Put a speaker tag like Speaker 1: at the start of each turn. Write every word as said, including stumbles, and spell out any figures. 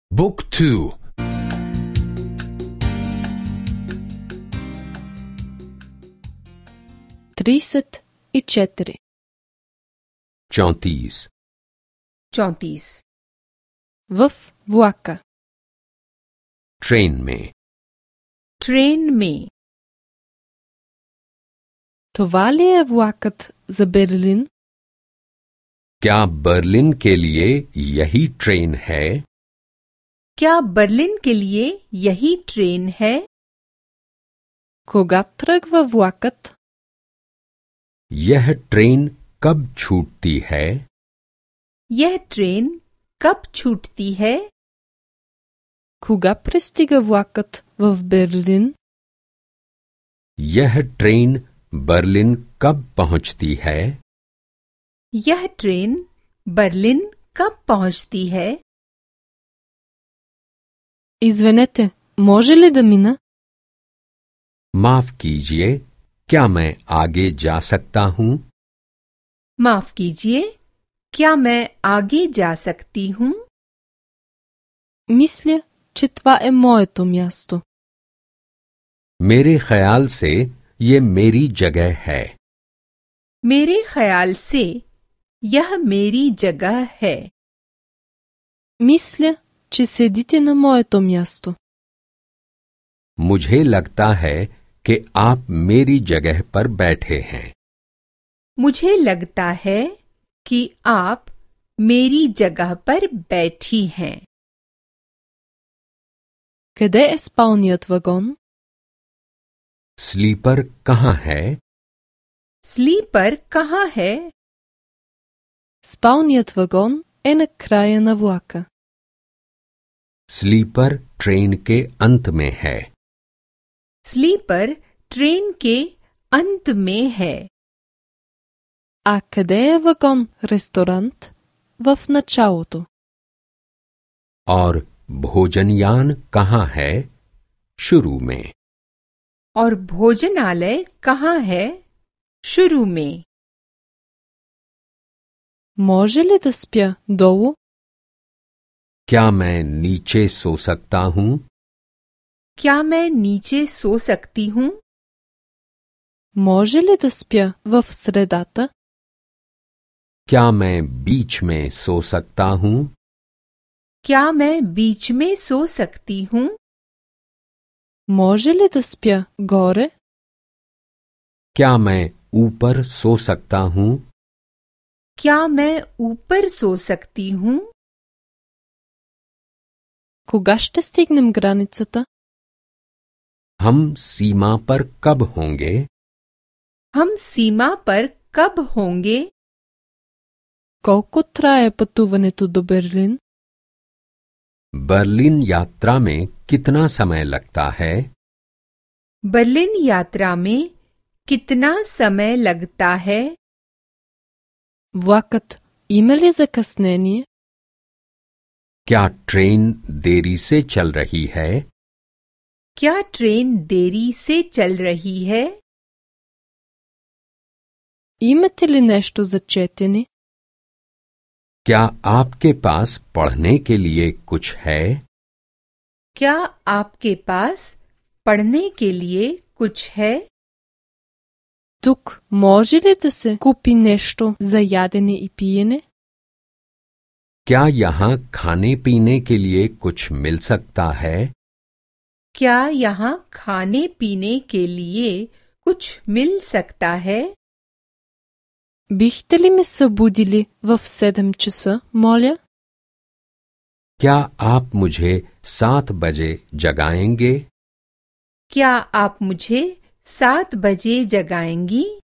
Speaker 1: Book two.
Speaker 2: Тридесет и четири.
Speaker 1: चौंतीस.
Speaker 3: चौंतीस
Speaker 2: В влака.
Speaker 1: Train में.
Speaker 3: ट्रेन में.
Speaker 2: Това ли е влакът за Берлин?
Speaker 1: क्या बर्लिन के लिए यही ट्रेन है?
Speaker 3: क्या बर्लिन के लिए यही ट्रेन है?
Speaker 2: Кога тръгва влакът?
Speaker 1: यह ट्रेन कब छूटती है?
Speaker 3: यह ट्रेन कब छूटती है?
Speaker 2: Кога пристига влакът в Берлин?
Speaker 1: यह ट्रेन बर्लिन कब पहुंचती है?
Speaker 3: यह ट्रेन बर्लिन कब पहुंचती है?
Speaker 2: Извинете, може ли да мина?
Speaker 1: माफ कीजिए, क्या मैं आगे जा सकता हूं?
Speaker 3: माफ कीजिए, क्या मैं आगे जा सकती हूँ?
Speaker 2: Мисля, че това е моето място.
Speaker 1: मेरे ख्याल से ये मेरी जगह है.
Speaker 3: मेरे ख्याल से यह मेरी जगह है.
Speaker 2: Мисля, че седите на моето място.
Speaker 1: मुझे लगता है कि आप मेरी जगह पर बैठे हैं.
Speaker 3: मुझे लगता है कि आप मेरी जगह पर बैठी हैं.
Speaker 2: Къде е спалният вагон?
Speaker 1: स्लीपर कहाँ है?
Speaker 3: स्लीपर कहाँ है?
Speaker 2: Спалният вагон е на края на влака.
Speaker 1: स्लीपर ट्रेन के अंत में है.
Speaker 3: स्लीपर ट्रेन के अंत में है.
Speaker 2: А къде е вагон-ресторант в началото?
Speaker 1: और भोजनयान कहाँ है? शुरू में.
Speaker 3: और भोजनालय कहाँ है? शुरू में.
Speaker 2: Може ли да спя долу?
Speaker 1: क्या मैं नीचे सो सकता हूँ?
Speaker 3: क्या मैं नीचे सो सकती हूँ?
Speaker 2: Може ли да спя в средата?
Speaker 1: क्या मैं बीच में सो सकता हूँ?
Speaker 3: क्या मैं बीच में सो सकती हूँ?
Speaker 2: Може ли да спя горе?
Speaker 1: क्या मैं ऊपर सो सकता हूँ?
Speaker 3: क्या मैं ऊपर सो सकती हूँ?
Speaker 2: Кога ще стигнем границата?
Speaker 1: हम सीमा पर कब होंगे?
Speaker 3: हम सीमा पर कब होंगे?
Speaker 2: Колко трае пътуването до Берлин?
Speaker 1: बर्लिन यात्रा में कितना समय लगता है?
Speaker 3: बर्लिन यात्रा में कितना समय लगता है?
Speaker 2: Влакът има ли закъснение?
Speaker 1: क्या ट्रेन देरी से चल रही है?
Speaker 3: क्या ट्रेन देरी से चल रही है?
Speaker 2: Имате ли нещо за четене?
Speaker 1: क्या आपके पास पढ़ने के लिए कुछ है?
Speaker 3: क्या आपके पास पढ़ने के लिए कुछ है?
Speaker 2: Тук може ли да се купи нещо за ядене и пиене?
Speaker 1: क्या यहाँ खाने पीने के लिए कुछ मिल सकता है?
Speaker 3: क्या यहाँ खाने पीने के लिए कुछ मिल सकता है?
Speaker 2: Бихте ли ме събудили в седем часа, моля?
Speaker 1: क्या आप मुझे सात बजे जगाएंगे?
Speaker 3: क्या आप मुझे सात बजे जगाएंगी?